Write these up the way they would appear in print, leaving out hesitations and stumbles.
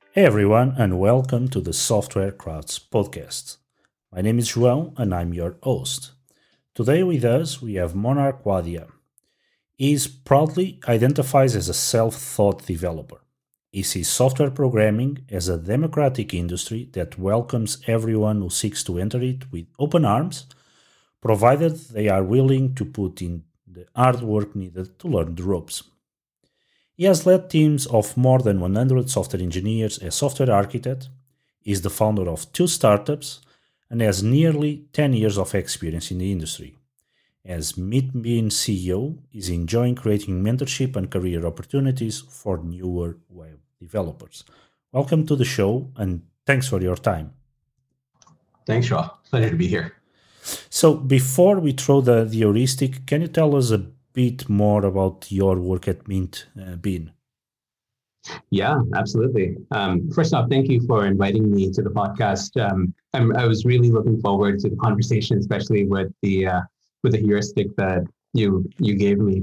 Hey everyone, and welcome to the Software Crafts podcast. My name is João, and I'm your host. Today with us we have Monarch Wadia. He is proudly identifies as a self-taught developer. He sees software programming as a democratic industry that welcomes everyone who seeks to enter it with open arms, provided they are willing to put in the hard work needed to learn the ropes. He has led teams of more than 100 software engineers as software architect, is the founder of two startups, and has nearly 10 years of experience in the industry. As MeetBean CEO, is enjoying creating mentorship and career opportunities for newer web developers. Welcome to the show, and thanks for your time. Thanks, Shaw. Pleasure to be here. So, before we throw the heuristic, can you tell us a bit more about your work at MeetBean? Yeah, absolutely. First off, thank you for inviting me to the podcast. I was really looking forward to the conversation, especially with the heuristic that you gave me.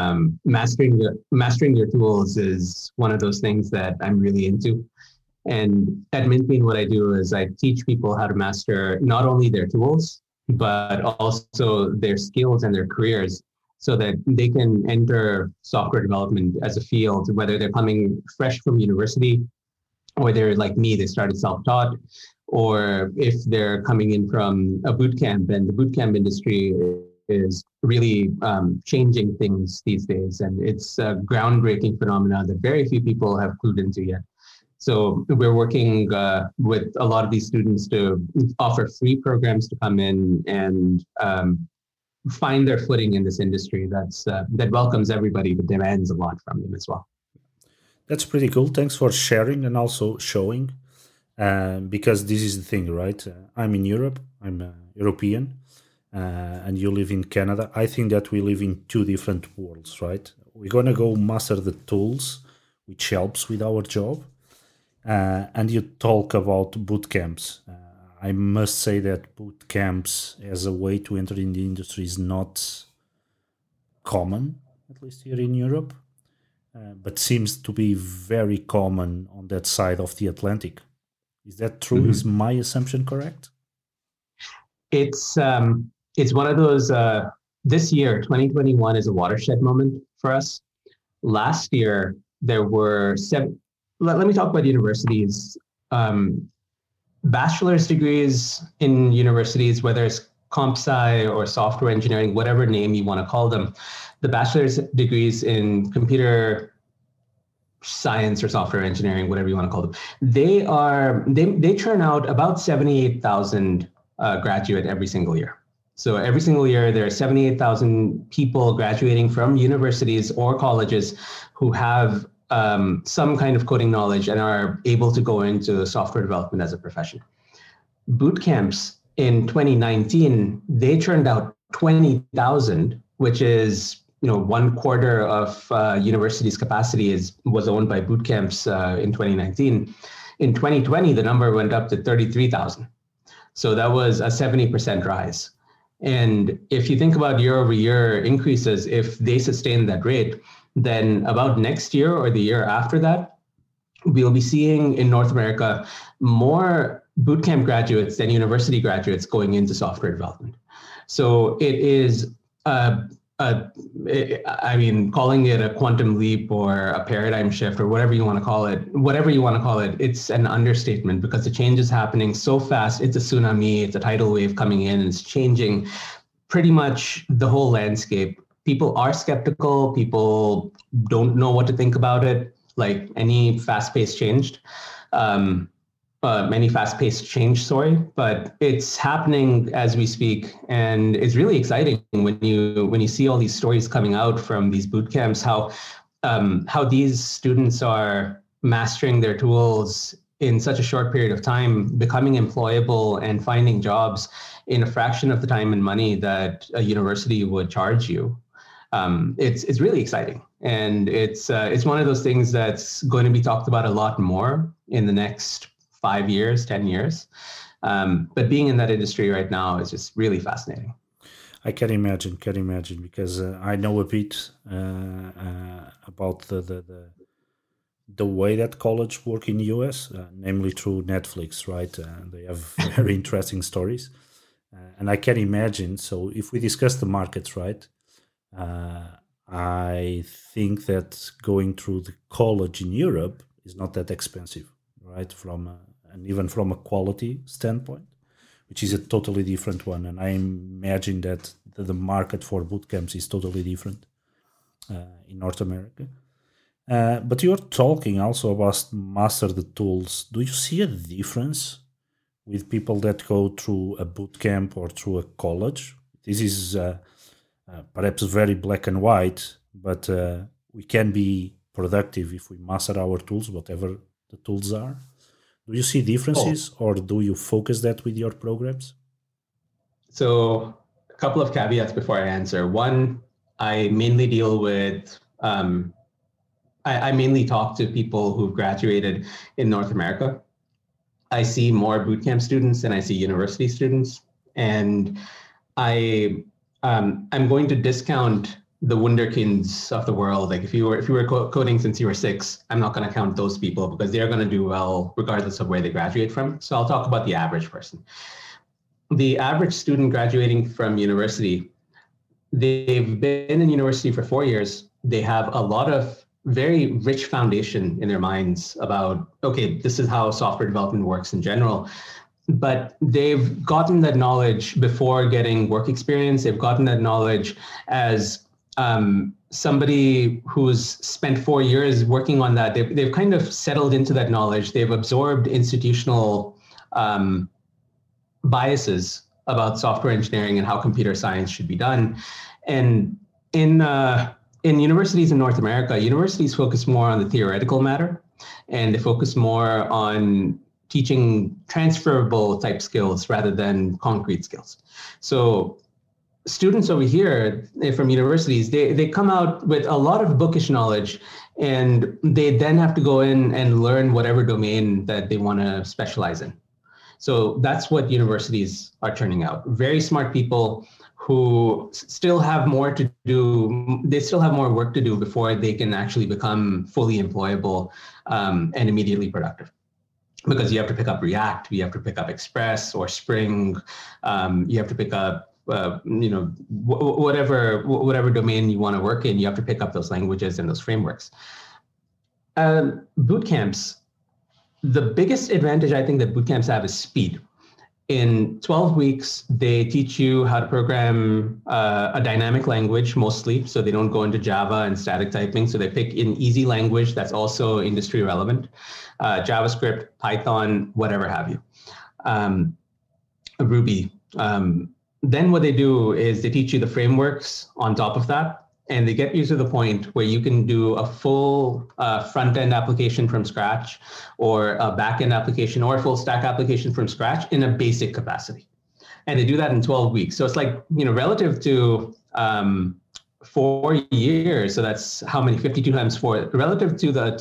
Mastering your tools is one of those things that I'm really into. And at MintBean, what I do is I teach people how to master not only their tools, but also their skills and their careers so that they can enter software development as a field, whether they're coming fresh from university or they're like me, they started self-taught, or if they're coming in from a boot camp. And the boot camp industry is really changing things these days. And it's a groundbreaking phenomenon that very few people have clued into yet. So we're working with a lot of these students to offer free programs to come in and find their footing in this industry that welcomes everybody, but demands a lot from them as well. That's pretty cool. Thanks for sharing and also showing, because this is the thing, right? I'm in Europe. I'm European, and you live in Canada. I think that we live in two different worlds, right? We're gonna go master the tools, which helps with our job. And you talk about boot camps. I must say that boot camps as a way to enter in the industry is not common, at least here in Europe, but seems to be very common on that side of the Atlantic. Is that true? Mm-hmm. Is my assumption correct? It's one of those. This year, 2021, is a watershed moment for us. Last year, there were seven. Let me talk about universities. Bachelor's degrees in universities, whether it's comp sci or software engineering, whatever name you want to call them, the bachelor's degrees in computer science or software engineering, whatever you want to call them, they churn out about 78,000 graduate every single year. So every single year, there are 78,000 people graduating from universities or colleges who have some kind of coding knowledge and are able to go into software development as a profession. Boot camps in 2019, they churned out 20,000, which is 1/4 of university's capacity was owned by boot camps in 2019. In 2020, the number went up to 33,000. So that was a 70% rise. And if you think about year over year increases, if they sustain that rate, then about next year or the year after that, we'll be seeing in North America more bootcamp graduates than university graduates going into software development. So it is, calling it a quantum leap or a paradigm shift or whatever you want to call it, it's an understatement because the change is happening so fast. It's a tsunami, it's a tidal wave coming in, and it's changing pretty much the whole landscape. People are skeptical. People don't know what to think about it. Like any fast-paced change, but it's happening as we speak, and it's really exciting when you see all these stories coming out from these boot camps. How these students are mastering their tools in such a short period of time, becoming employable and finding jobs in a fraction of the time and money that a university would charge you. It's really exciting, and it's one of those things that's going to be talked about a lot more in the next 5 years, 10 years. But being in that industry right now is just really fascinating. I can imagine, because I know a bit about the way that college work in the US, namely through Netflix, right? They have very interesting stories. And I can imagine, so if we discuss the markets, right, I think that going through the college in Europe is not that expensive, right? And even from a quality standpoint, which is a totally different one. And I imagine that the market for boot camps is totally different in North America. But you're talking also about master the tools. Do you see a difference with people that go through a boot camp or through a college? This is perhaps very black and white, but we can be productive if we master our tools, whatever the tools are. Do you see differences, or do you focus that with your programs? So a couple of caveats before I answer. One, I mainly deal with, I mainly talk to people who've graduated in North America. I see more bootcamp students than I see university students. And I'm going to discount the wunderkinds of the world. Like if you were coding since you were 6, I'm not going to count those people because they're going to do well regardless of where they graduate from. So I'll talk about the average person. The average student graduating from university, they've been in university for 4 years. They have a lot of very rich foundation in their minds about, okay, this is how software development works in general. But they've gotten that knowledge before getting work experience. They've gotten that knowledge as somebody who's spent 4 years working on that. They've kind of settled into that knowledge. They've absorbed institutional biases about software engineering and how computer science should be done. And in universities in North America, universities focus more on the theoretical matter, and they focus more on teaching transferable type skills rather than concrete skills. So students over here from universities, they come out with a lot of bookish knowledge, and they then have to go in and learn whatever domain that they want to specialize in. So that's what universities are turning out. Very smart people who still have more to do. They still have more work to do before they can actually become fully employable and immediately productive. Because you have to pick up React, you have to pick up Express or Spring, you have to pick up whatever domain you want to work in. You have to pick up those languages and those frameworks. Boot camps. The biggest advantage I think that boot camps have is speed. In 12 weeks, they teach you how to program a dynamic language mostly, so they don't go into Java and static typing. So they pick an easy language that's also industry relevant, JavaScript, Python, whatever have you, Ruby. Then what they do is they teach you the frameworks on top of that, and they get you to the point where you can do a full front-end application from scratch, or a back-end application, or a full stack application from scratch in a basic capacity. And they do that in 12 weeks. So it's like, relative to 4 years, so that's how many, 52 times 4, relative to the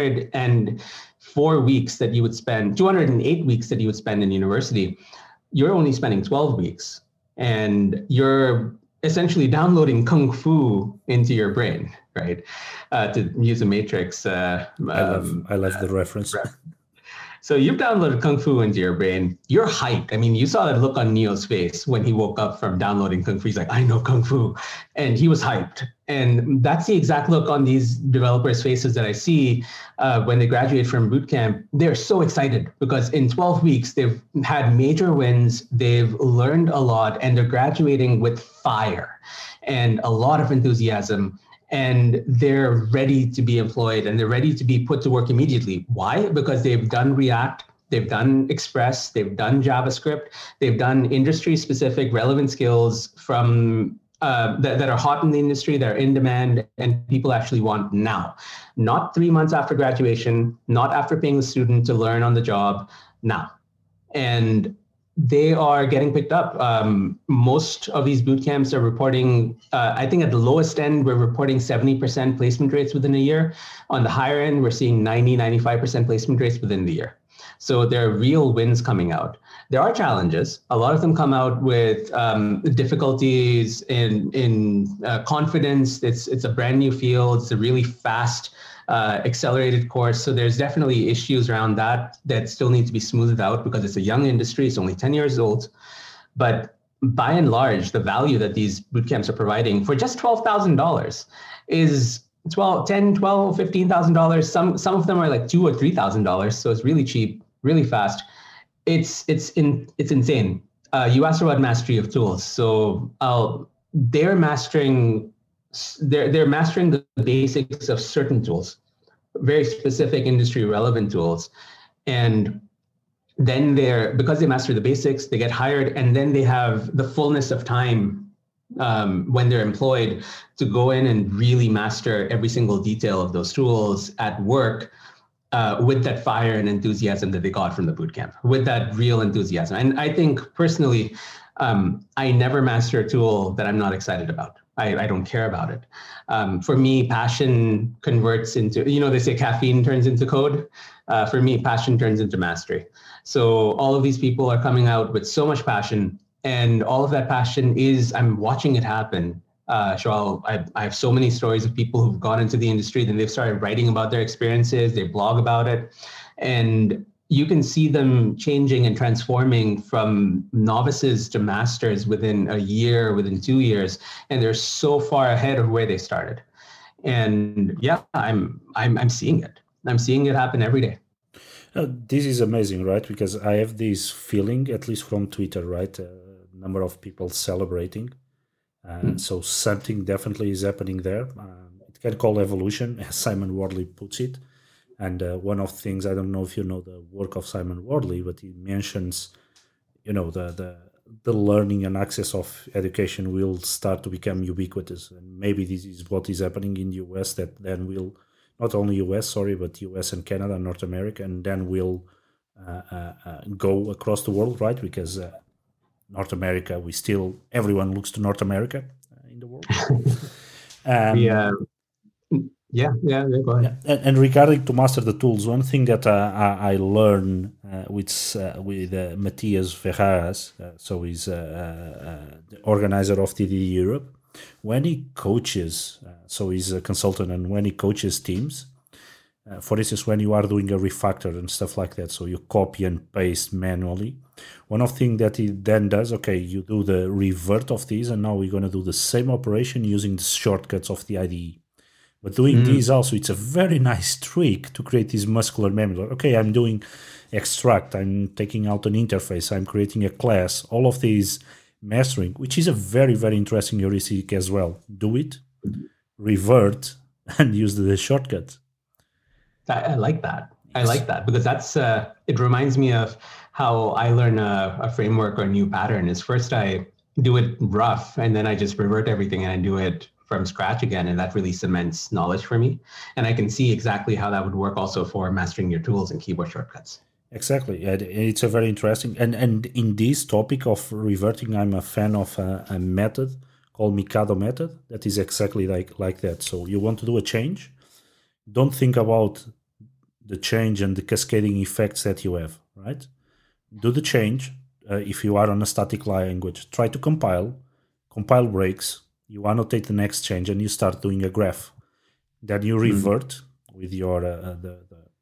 204 weeks that you would spend, 208 weeks that you would spend in university, you're only spending 12 weeks. And you're essentially downloading Kung Fu into your brain, right? To use a Matrix. I love the reference. So you've downloaded Kung Fu into your brain. You're hyped. I mean, you saw that look on Neo's face when he woke up from downloading Kung Fu. He's like, I know Kung Fu. And he was hyped. And that's the exact look on these developers' faces that I see when they graduate from bootcamp. They're so excited because in 12 weeks, they've had major wins. They've learned a lot, and they're graduating with fire and a lot of enthusiasm. And they're ready to be employed, and they're ready to be put to work immediately. Why? Because they've done React, they've done Express, they've done JavaScript, they've done industry-specific relevant skills from that are hot in the industry, that are in demand, and people actually want now. Not 3 months after graduation, not after paying the student to learn on the job, now. And they are getting picked up. Most of these boot camps are reporting, I think at the lowest end, we're reporting 70% placement rates within a year. On the higher end, we're seeing 95% placement rates within the year. So there are real wins coming out. There are challenges. A lot of them come out with difficulties in confidence. It's a brand new field. It's a really fast accelerated course. So there's definitely issues around that still need to be smoothed out because it's a young industry. It's only 10 years old. But by and large, the value that these boot camps are providing for just $12,000 is $15,000. Some of them are like $2,000 or $3,000. So it's really cheap, really fast. It's insane. You asked about mastery of tools. So they're mastering the basics of certain tools, very specific industry relevant tools. And then because they master the basics, they get hired, and then they have the fullness of time when they're employed to go in and really master every single detail of those tools at work with that fire and enthusiasm that they got from the bootcamp, with that real enthusiasm. And I think personally, I never master a tool that I'm not excited about. I don't care about it. For me, passion converts into, they say caffeine turns into code. For me, passion turns into mastery. So all of these people are coming out with so much passion, and all of that passion I'm watching it happen. So I have so many stories of people who've gone into the industry, then they've started writing about their experiences, they blog about it, and you can see them changing and transforming from novices to masters within a year, within 2 years, and they're so far ahead of where they started. And yeah, I'm seeing it. I'm seeing it happen every day. This is amazing, right? Because I have this feeling, at least from Twitter, right? A number of people celebrating. So something definitely is happening there. It can call evolution, as Simon Wardley puts it. And one of the things, I don't know if you know the work of Simon Wardley, but he mentions, the learning and access of education will start to become ubiquitous. And maybe this is what is happening in the US, that then will, not only US, but US and Canada, North America, and then will go across the world, right? Because North America, everyone looks to North America in the world. Yeah, go ahead. Yeah. And regarding to master the tools, one thing that I learned with Matias Ferraz, so he's the organizer of TDD Europe, when he coaches, so he's a consultant, and when he coaches teams, for instance, when you are doing a refactor and stuff like that, so you copy and paste manually, one of the things that he then does, okay, you do the revert of these, and now we're going to do the same operation using the shortcuts of the IDE. But doing these also, it's a very nice trick to create this muscular memory. Okay, I'm doing extract, I'm taking out an interface, I'm creating a class, all of these mastering, which is a very, very interesting heuristic as well. Do it, revert, and use the shortcut. I like that. I like that because that's it reminds me of how I learn a framework or a new pattern. Is first I do it rough, and then I just revert everything and I do it from scratch again, and that really cements knowledge for me. And I can see exactly how that would work also for mastering your tools and keyboard shortcuts. Exactly. It's a very interesting, and in this topic of reverting, I'm a fan of a method called Mikado method that is exactly like that. So you want to do a change, don't think about the change and the cascading effects that you have, right? Do the change. If you are on a static language, try to compile breaks, you annotate the next change, and you start doing a graph. Then you revert with your the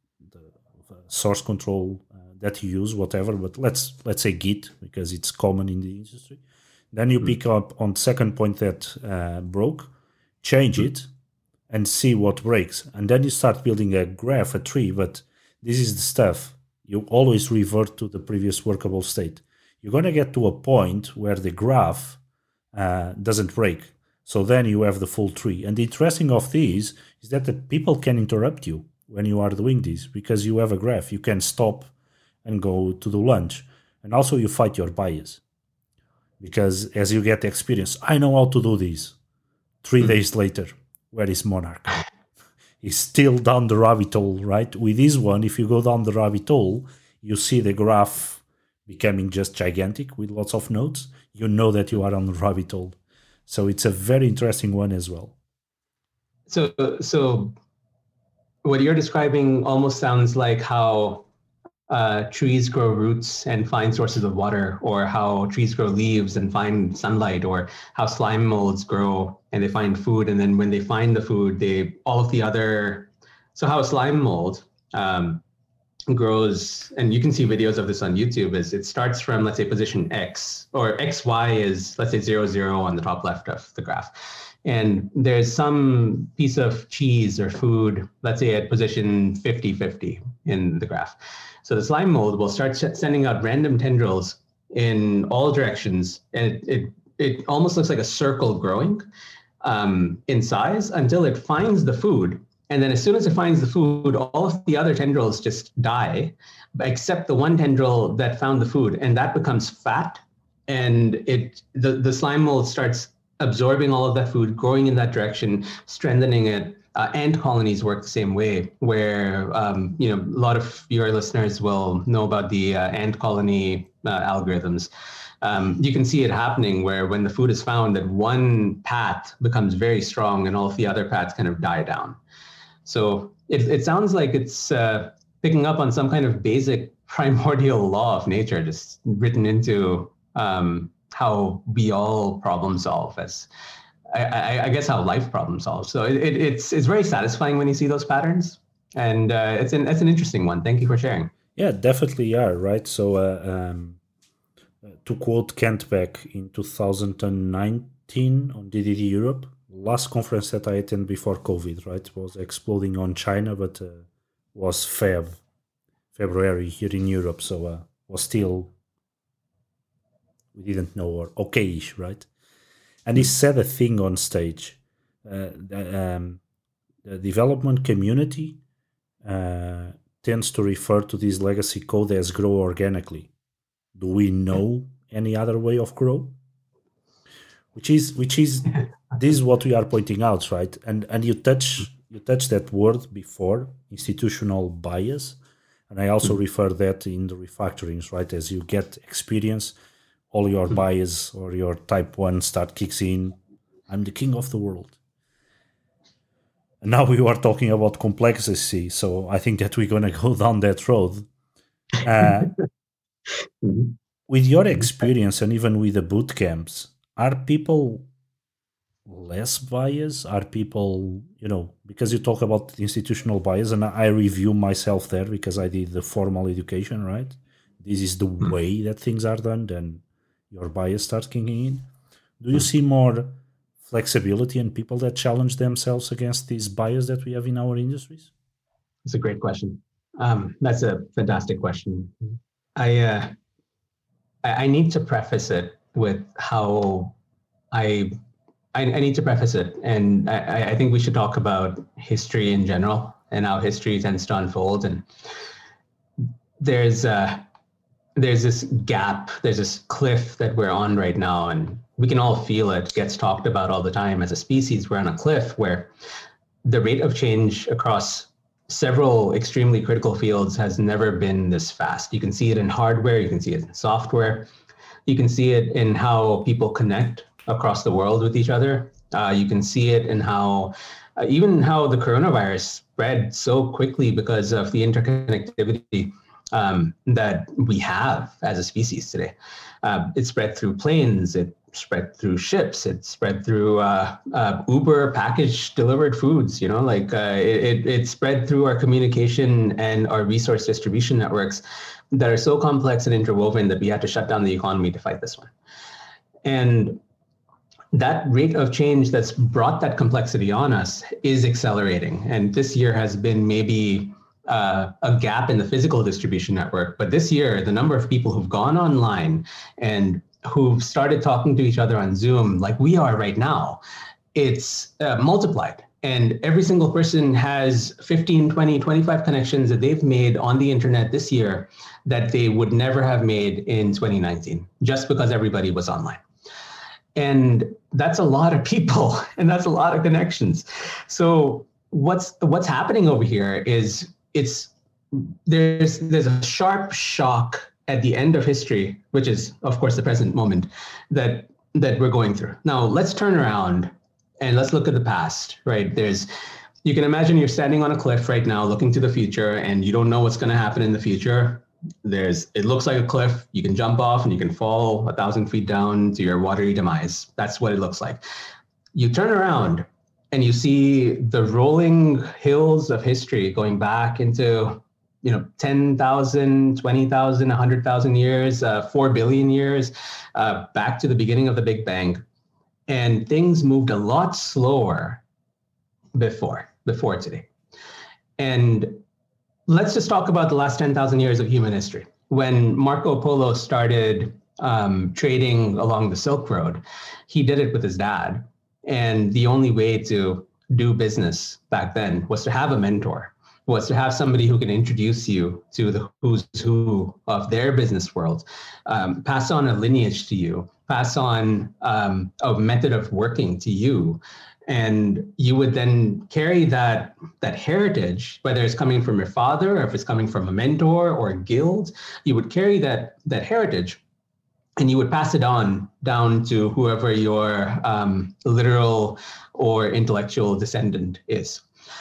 source control that you use, whatever. But let's say Git, because it's common in the industry. Then you pick up on the second point that broke, change it, and see what breaks. And then you start building a graph, a tree. But this is the stuff. You always revert to the previous workable state. You're going to get to a point where the graph doesn't break. So then you have the full tree. And the interesting of these is that the people can interrupt you when you are doing this, because you have a graph. You can stop and go to do lunch. And also you fight your bias. Because as you get experience, I know how to do this. 3 days later, where is Monarch? He's still down the rabbit hole, right? With this one, if you go down the rabbit hole, you see the graph becoming just gigantic with lots of nodes. You know that you are on the rabbit hole. So it's a very interesting one as well. So what you're describing almost sounds like how trees grow roots and find sources of water, or how trees grow leaves and find sunlight, or how slime molds grow and they find food. And then when they find the food, all of the other So how a slime mold grows, and you can see videos of this on YouTube, is it starts from, let's say, position X, or XY is, let's say, 0, 0 on the top left of the graph. And there's some piece of cheese or food, let's say at position 50, 50 in the graph. So the slime mold will start sending out random tendrils in all directions, and it almost looks like a circle growing in size until it finds the food. And then as soon as it finds the food, all of the other tendrils just die, except the one tendril that found the food, and that becomes fat. And the slime mold starts absorbing all of that food, growing in that direction, strengthening it. Ant colonies work the same way, where a lot of your listeners will know about the ant colony algorithms. You can see it happening where when the food is found, that one path becomes very strong and all of the other paths kind of die down. So it sounds like it's picking up on some kind of basic primordial law of nature, just written into how we all problem solve, as I guess how life problem solves. So it's very satisfying when you see those patterns, and it's an interesting one. Thank you for sharing. Yeah, definitely are, right? So to quote Kent Beck in 2019 on DDD Europe, last conference that I attended before COVID, right, was exploding on China, but was February here in Europe, so was still, we didn't know, or okay-ish, right? And he said a thing on stage. The development community tends to refer to this legacy code as grow organically. Do we know any other way of grow? Which is this is what we are pointing out, right? And you touch that word before, institutional bias, and I also refer that in the refactorings, right? As you get experience, all your bias or your type 1 start kicks in. I'm the king of the world. And now we are talking about complexity, so I think that we're going to go down that road. With your experience and even with the boot camps, are people less biased? Are people, because you talk about institutional bias, and I review myself there because I did the formal education, right? This is the way that things are done, then your bias starts kicking in. Do you see more flexibility and people that challenge themselves against this bias that we have in our industries? That's a great question. That's a fantastic question. I need to preface it with how I need to preface it, and I think we should talk about history in general and how history tends to unfold. And there's this gap, there's this cliff that we're on right now, and we can all feel it. Gets talked about all the time. As a species, we're on a cliff where the rate of change across several extremely critical fields has never been this fast. You can see it in hardware, you can see it in software, you can see it in how people connect across the world with each other. You can see it in how even how the coronavirus spread so quickly because of the interconnectivity that we have as a species today. It spread through planes, it spread through ships, it spread through Uber package delivered foods, it spread through our communication and our resource distribution networks that are so complex and interwoven that we had to shut down the economy to fight this one. And that rate of change that's brought that complexity on us is accelerating. And this year has been maybe a gap in the physical distribution network. But this year, the number of people who've gone online and who've started talking to each other on Zoom, like we are right now, it's multiplied. And every single person has 15, 20, 25 connections that they've made on the internet this year that they would never have made in 2019, just because everybody was online. And that's a lot of people, and that's a lot of connections. So what's happening over here is there's a sharp shock at the end of history, which is, of course, the present moment that we're going through. Now, let's turn around and let's look at the past, right? You can imagine you're standing on a cliff right now, looking to the future, and you don't know what's going to happen in the future. It looks like a cliff. You can jump off and you can fall 1,000 feet down to your watery demise. That's what it looks like. You turn around and you see the rolling hills of history going back into 10,000, 20,000, 100,000 years, 4 billion years, back to the beginning of the Big Bang. And things moved a lot slower before today. And let's just talk about the last 10,000 years of human history. When Marco Polo started trading along the Silk Road, he did it with his dad. And the only way to do business back then was to have a mentor, was to have somebody who can introduce you to the who's who of their business world, pass on a lineage to you, pass on a method of working to you. And you would then carry that heritage, whether it's coming from your father or if it's coming from a mentor or a guild, you would carry that heritage and you would pass it on down to whoever your literal or intellectual descendant is.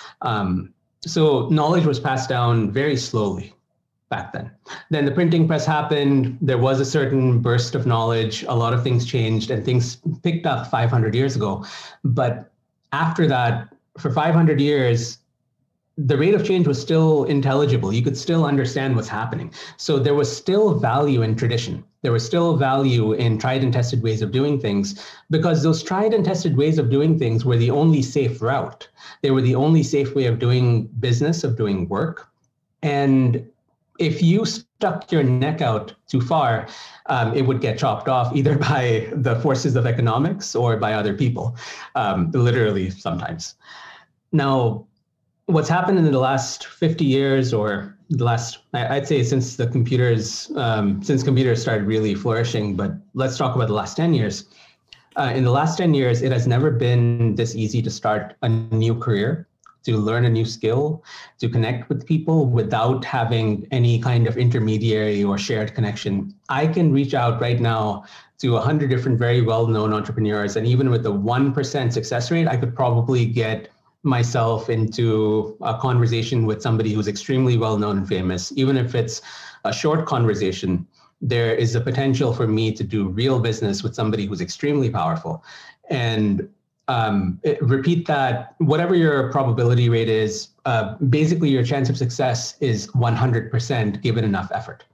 So knowledge was passed down very slowly back then. Then the printing press happened. There was a certain burst of knowledge. A lot of things changed and things picked up 500 years ago. But after that, for 500 years, the rate of change was still intelligible. You could still understand what's happening. So there was still value in tradition. There was still value in tried and tested ways of doing things, because those tried and tested ways of doing things were the only safe route. They were the only safe way of doing business, of doing work. And if you stuck your neck out too far, it would get chopped off either by the forces of economics or by other people, literally sometimes. Now, what's happened in the last 50 years, or the last, I'd say since the computers, since computers started really flourishing, but let's talk about the last 10 years. In the last 10 years, it has never been this easy to start a new career, to learn a new skill, to connect with people without having any kind of intermediary or shared connection. I can reach out right now to 100 different very well-known entrepreneurs, and even with the 1% success rate, I could probably get myself into a conversation with somebody who's extremely well-known and famous. Even if it's a short conversation, there is a potential for me to do real business with somebody who's extremely powerful. And repeat that, whatever your probability rate is, basically your chance of success is 100% given enough effort.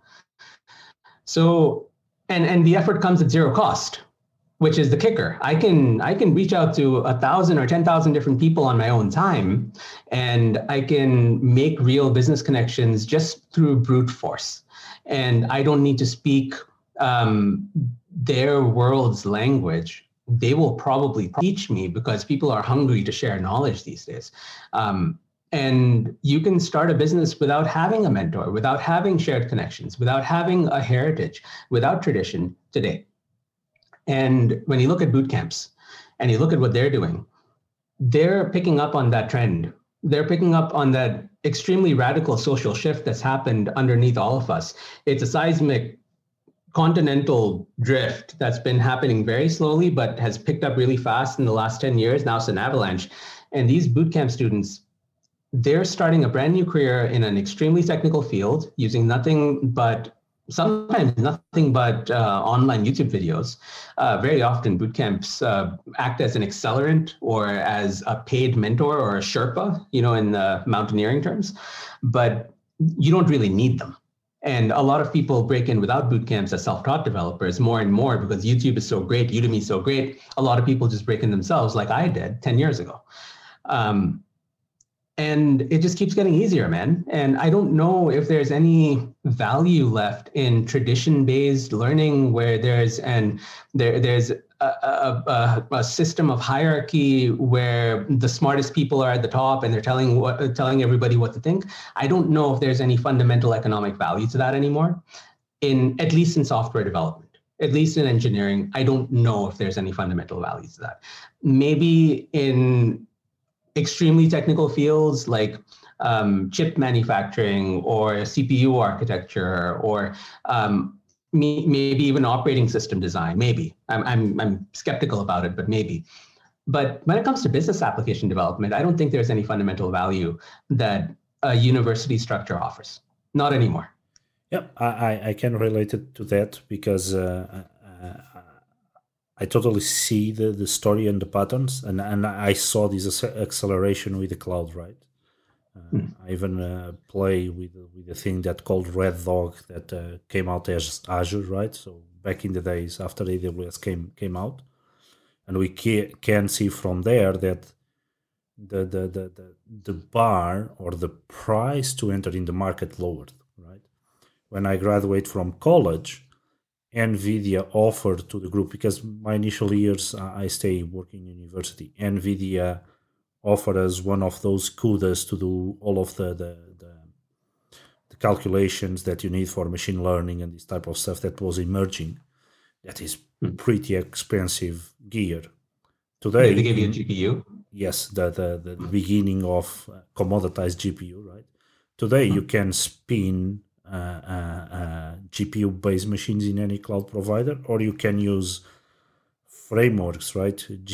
So, and the effort comes at zero cost, which is the kicker. I can reach out to 1,000 or 10,000 different people on my own time, and I can make real business connections just through brute force. And I don't need to speak their world's language. They will probably teach me, because people are hungry to share knowledge these days. And you can start a business without having a mentor, without having shared connections, without having a heritage, without tradition today. And when you look at boot camps and you look at what they're doing, they're picking up on that trend. They're picking up on that extremely radical social shift that's happened underneath all of us. It's a seismic continental drift that's been happening very slowly, but has picked up really fast in the last 10 years. Now it's an avalanche. And these bootcamp students, they're starting a brand new career in an extremely technical field using sometimes nothing but online YouTube videos. Very often bootcamps act as an accelerant or as a paid mentor or a Sherpa, in the mountaineering terms, but you don't really need them. And a lot of people break in without boot camps as self-taught developers more and more, because YouTube is so great, Udemy is so great. A lot of people just break in themselves, like I did 10 years ago. And it just keeps getting easier, man. And I don't know if there's any value left in tradition-based learning where there's a system of hierarchy where the smartest people are at the top and they're telling everybody what to think. I don't know if there's any fundamental economic value to that anymore, at least in software development, at least in engineering. I don't know if there's any fundamental value to that. Maybe in extremely technical fields like chip manufacturing or CPU architecture or maybe even operating system design. Maybe I'm skeptical about it, but maybe. But when it comes to business application development, I don't think there's any fundamental value that a university structure offers. Not anymore. Yeah, I can relate it to that because I totally see the story and the patterns, and I saw this acceleration with the cloud, right? I even play with a thing that called Red Dog that came out as Azure, right? So back in the days after AWS came out, and we can see from there that the bar or the price to enter in the market lowered, right? When I graduate from college, NVIDIA offered to the group, because my initial years I stay working in university. NVIDIA offered us one of those CUDAs to do all of the calculations that you need for machine learning and this type of stuff that was emerging. That is pretty expensive gear. Today, they gave you a GPU? Yes, the beginning of commoditized GPU, right? Today, you can spin GPU-based machines in any cloud provider, or you can use frameworks, right?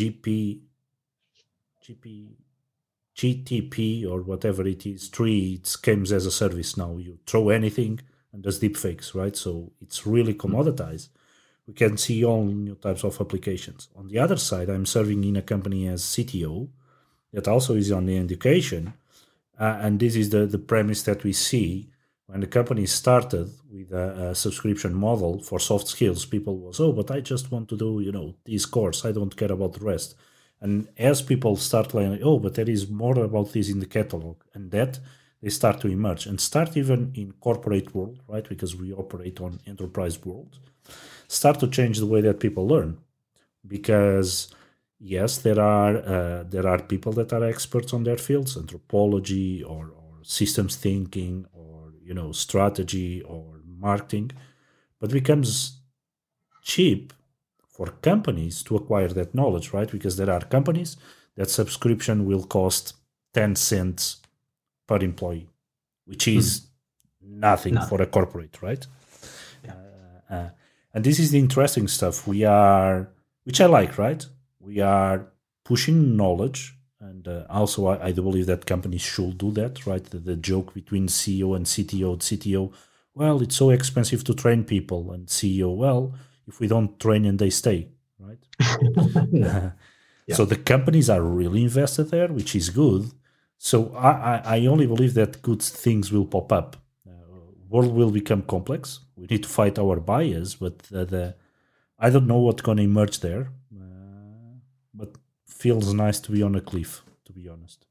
GTP or whatever it is, it comes as a service now. You throw anything and does deepfakes, right? So it's really commoditized. We can see all new types of applications. On the other side, I'm serving in a company as CTO that also is on the education. And this is the premise that we see when the company started with a subscription model for soft skills. People was, but I just want to do, this course. I don't care about the rest. And as people start learning, but there is more about this in the catalog, and that they start to emerge and start even in corporate world, right? Because we operate on enterprise world, start to change the way that people learn. Because yes, there are people that are experts on their fields, anthropology or systems thinking or strategy or marketing, but it becomes cheap for companies to acquire that knowledge, right? Because there are companies that subscription will cost 10 cents per employee, which is nothing for a corporate, right? Yeah. And this is the interesting stuff. Which I like, right? We are pushing knowledge, and also I do believe that companies should do that, right? The joke between CEO and CTO, CTO, well, it's so expensive to train people, and CEO, well, if we don't train and they stay, right? Yeah. So the companies are really invested there, which is good. So I only believe that good things will pop up. World will become complex. We need to fight our bias, but I don't know what's going to emerge there. But feels nice to be on a cliff, to be honest.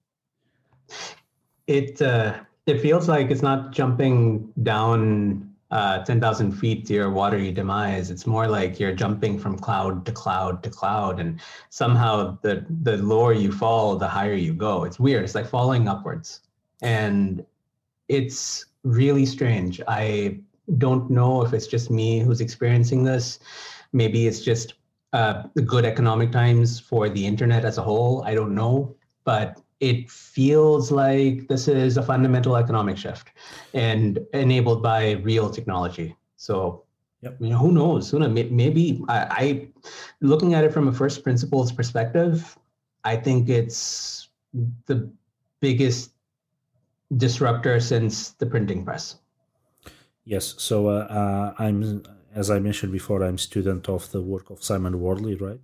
It feels like it's not jumping down 10,000 feet to your watery demise. It's more like you're jumping from cloud to cloud to cloud, and somehow the lower you fall, the higher you go. It's weird. It's like falling upwards, and it's really strange. I don't know if it's just me who's experiencing this. Maybe it's just the good economic times for the internet as a whole. I don't know, but it feels like this is a fundamental economic shift and enabled by real technology. So, who knows? Maybe I looking at it from a first principles perspective, I think it's the biggest disruptor since the printing press. Yes. So as I mentioned before, I'm student of the work of Simon Wardley, right?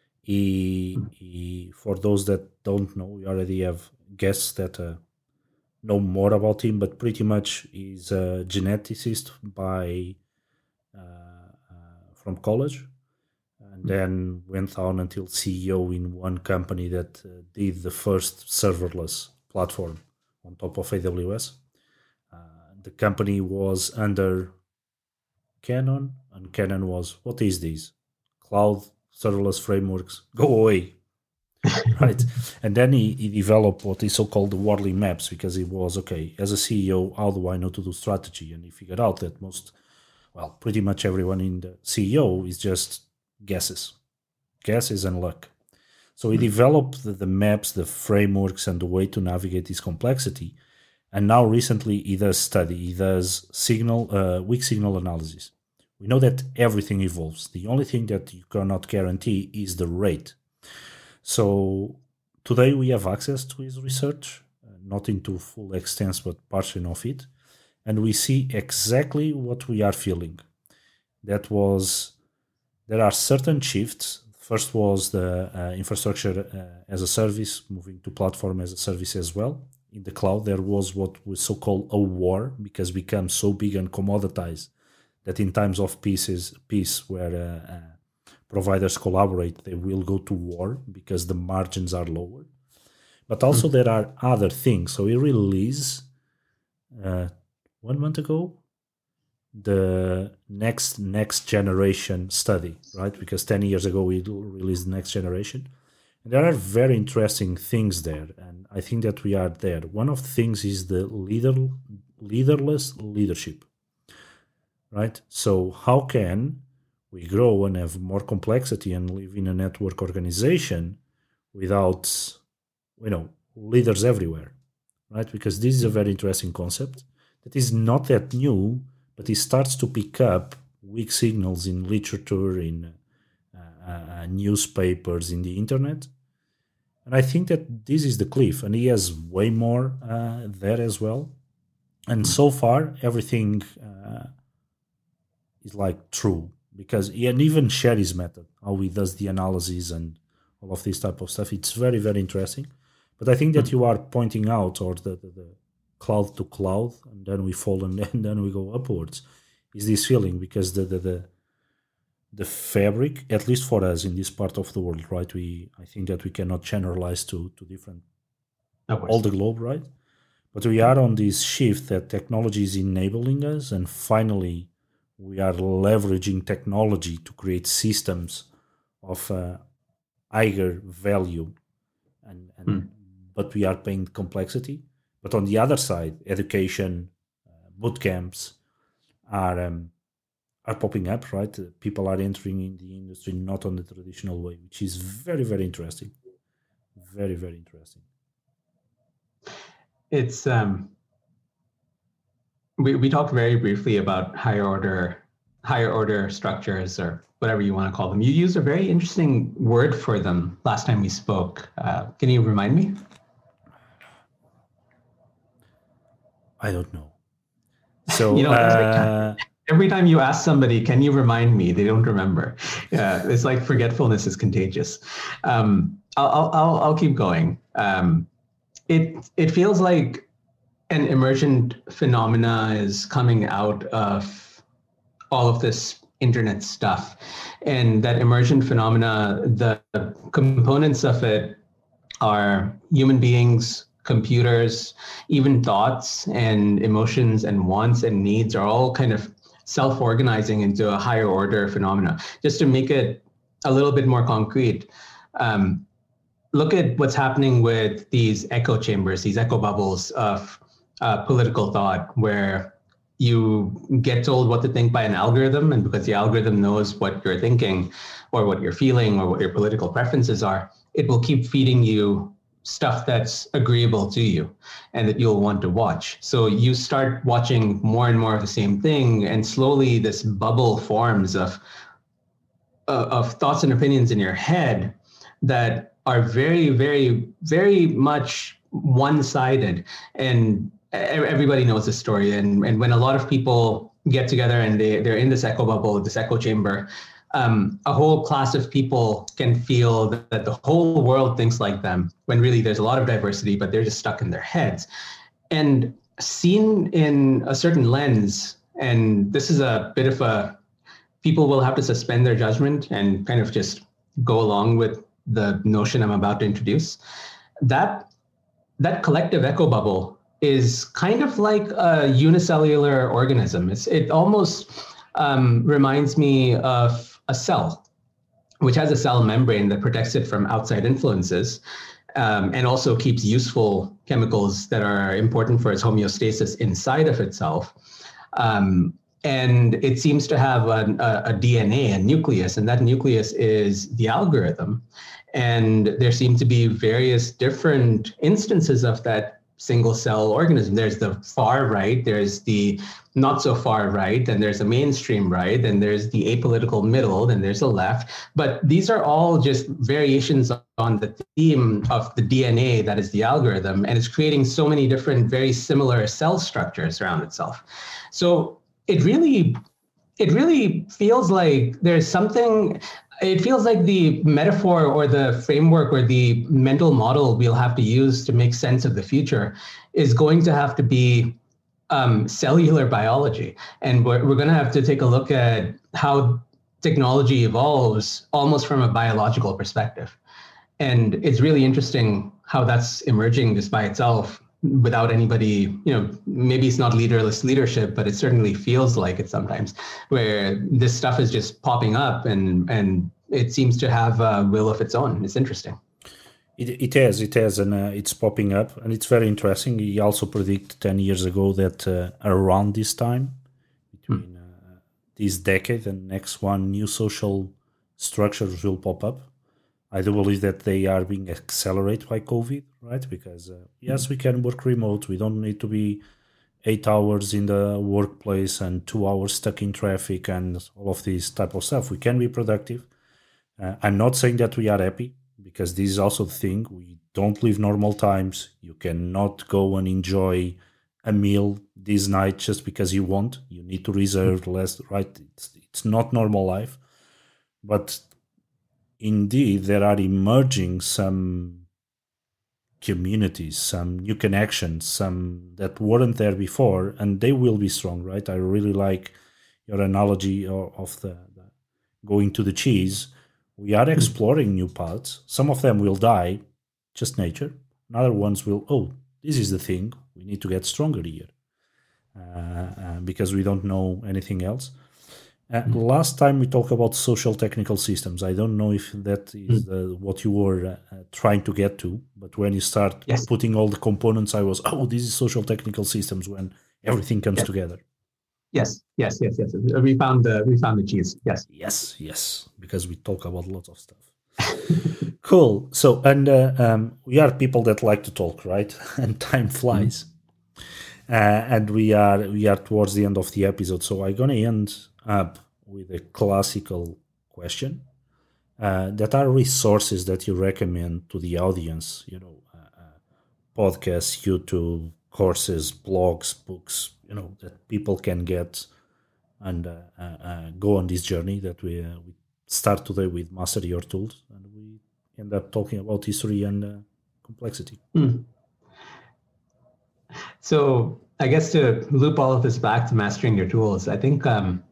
He, for those that don't know, we already have guests that know more about him, but pretty much he's a geneticist from college, and then went on until CEO in one company that did the first serverless platform on top of AWS. The company was under Canon, and Canon was, what is this? Cloud serverless frameworks, go away. Right? And then he developed what is so-called the Wardley Maps, because he was, okay, as a CEO, how do I know to do strategy? And he figured out that pretty much everyone in the CEO is just guesses and luck. So he developed the maps, the frameworks, and the way to navigate this complexity. And now recently he does weak signal analysis. We know that everything evolves. The only thing that you cannot guarantee is the rate. So today we have access to his research, not into full extent, but portion of it. And we see exactly what we are feeling. There are certain shifts. First was the infrastructure as a service, moving to platform as a service as well. In the cloud, there was what was so-called a war, because it became so big and commoditized that in times of peace where providers collaborate, they will go to war because the margins are lower. But also there are other things. So we released 1 month ago the next generation study, right? Because 10 years ago we released the next generation. And there are very interesting things there, and I think that we are there. One of the things is the leaderless leadership, right? So how can we grow and have more complexity and live in a network organization without, leaders everywhere, right? Because this is a very interesting concept that is not that new, but it starts to pick up weak signals in literature, in newspapers, in the internet. And I think that this is the cliff, and he has way more there as well. And so far, everything is like true, because and even Sherry's method, how he does the analysis and all of this type of stuff, it's very, very interesting. But I think that you are pointing out, or the cloud to cloud, and then we fall and then we go upwards, is this feeling, because the fabric, at least for us in this part of the world, right? I think that we cannot generalize to different all the globe, right? But we are on this shift that technology is enabling us, and finally we are leveraging technology to create systems of higher value, and but we are paying complexity. But on the other side, education, boot camps are popping up, right? People are entering in the industry not on the traditional way, which is very, very interesting. Very, very interesting. It's we talked very briefly about higher order structures, or whatever you want to call them. You used a very interesting word for them last time we spoke. Can you remind me? I don't know. So every time you ask somebody, "Can you remind me?" they don't remember. It's like forgetfulness is contagious. I'll keep going. It feels like an emergent phenomena is coming out of all of this internet stuff, and that emergent phenomena, the components of it are human beings, computers, even thoughts and emotions and wants and needs are all kind of self-organizing into a higher order phenomena. Just to make it a little bit more concrete, look at what's happening with these echo chambers, these echo bubbles of political thought, where you get told what to think by an algorithm, and because the algorithm knows what you're thinking or what you're feeling or what your political preferences are, it will keep feeding you stuff that's agreeable to you and that you'll want to watch. So you start watching more and more of the same thing, and slowly this bubble forms of thoughts and opinions in your head that are very, very, very much one-sided. And everybody knows this story. And when a lot of people get together and they're in this echo bubble, this echo chamber, a whole class of people can feel that the whole world thinks like them, when really there's a lot of diversity, but they're just stuck in their heads. And seen in a certain lens, and this is a bit of people will have to suspend their judgment and kind of just go along with the notion I'm about to introduce. That collective echo bubble is kind of like a unicellular organism. It almost reminds me of a cell, which has a cell membrane that protects it from outside influences, and also keeps useful chemicals that are important for its homeostasis inside of itself. And it seems to have a DNA, a nucleus, and that nucleus is the algorithm. And there seem to be various different instances of that single cell organism. There's the far right, there's the not so far right, and there's a mainstream right, and there's the apolitical middle, and there's a left. But these are all just variations on the theme of the DNA that is the algorithm, and it's creating so many different very similar cell structures around itself. So it really feels like there's something. It feels like the metaphor or the framework or the mental model we'll have to use to make sense of the future is going to have to be cellular biology. And we're going to have to take a look at how technology evolves almost from a biological perspective. And it's really interesting how that's emerging just by itself without anybody, maybe it's not leaderless leadership, but it certainly feels like it sometimes, where this stuff is just popping up and it seems to have a will of its own. It's interesting. It has, and it's popping up, and it's very interesting. He also predicted 10 years ago that around this time, between this decade and next one, new social structures will pop up. I do believe that they are being accelerated by COVID, right? Because yes, we can work remote. We don't need to be 8 hours in the workplace and 2 hours stuck in traffic and all of this type of stuff. We can be productive. I'm not saying that we are happy, because this is also the thing. We don't live normal times. You cannot go and enjoy a meal this night just because you want. You need to reserve less, right? It's not normal life. But indeed, there are emerging some communities, some new connections, some that weren't there before, and they will be strong, right? I really like your analogy of the going to the cheese. We are exploring new paths. Some of them will die, just nature. And other ones will, this is the thing. We need to get stronger here because we don't know anything else. Last time we talked about social technical systems. I don't know if that is what you were trying to get to, but when you start putting all the components, I was, this is social technical systems when everything comes together. Yes. We found the cheese. Yes. Because we talk about lots of stuff. Cool. So, and we are people that like to talk, right? And time flies. And we are towards the end of the episode. So I'm gonna end up with a classical question. That are resources that you recommend to the audience. Podcasts, YouTube, courses, blogs, books. That people can get and go on this journey that we start today with Master Your Tools, and we end up talking about history and complexity. So I guess to loop all of this back to mastering your tools, I think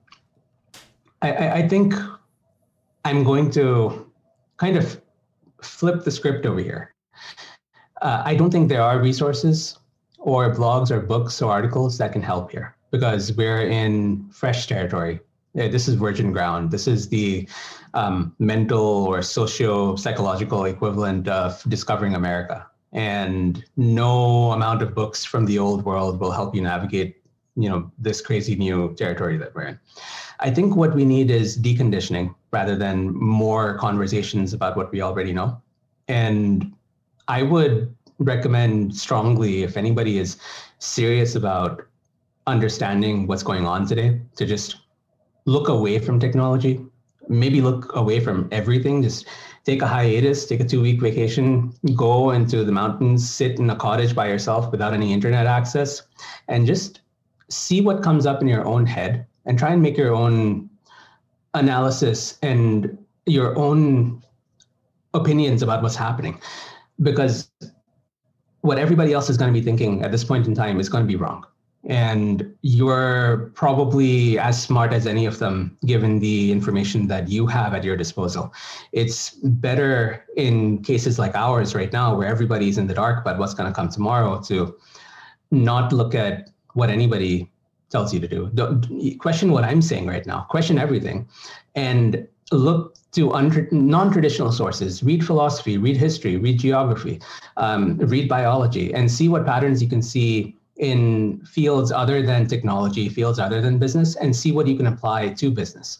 I think I'm going to kind of flip the script over here. I don't think there are resources or blogs or books or articles that can help here, because we're in fresh territory. This is virgin ground. This is the mental or socio-psychological equivalent of discovering America. And no amount of books from the old world will help you navigate, this crazy new territory that we're in. I think what we need is deconditioning rather than more conversations about what we already know. And I would recommend strongly, if anybody is serious about understanding what's going on today, to just look away from technology, maybe look away from everything, just take a hiatus, take a 2-week vacation, go into the mountains, sit in a cottage by yourself without any internet access, and just see what comes up in your own head and try and make your own analysis and your own opinions about what's happening. Because what everybody else is going to be thinking at this point in time is going to be wrong. And you're probably as smart as any of them, given the information that you have at your disposal. It's better in cases like ours right now, where everybody's in the dark about what's going to come tomorrow, to not look at what anybody tells you to do. Don't question what I'm saying right now. Question everything. And look to non-traditional sources. Read philosophy, read history, read geography, read biology, and see what patterns you can see in fields other than technology, fields other than business, and see what you can apply to business.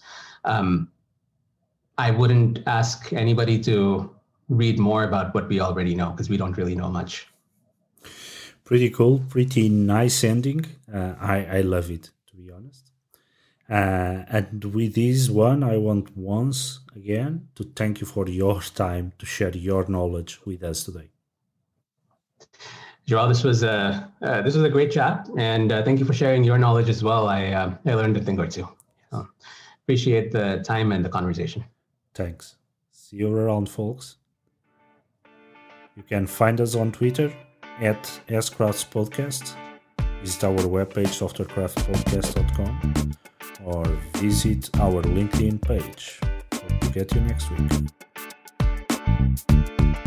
I wouldn't ask anybody to read more about what we already know, because we don't really know much. Pretty cool, pretty nice ending. I love it, to be honest. And with this one, I want once again to thank you for your time to share your knowledge with us today. Joel, this was a great chat, and thank you for sharing your knowledge as well. I learned a thing or two. Appreciate the time and the conversation. Thanks. See you around, folks. You can find us on Twitter at scraftspodcast. Visit our webpage, softwarecraftpodcast.com, or visit our LinkedIn page. Hope to get you next week.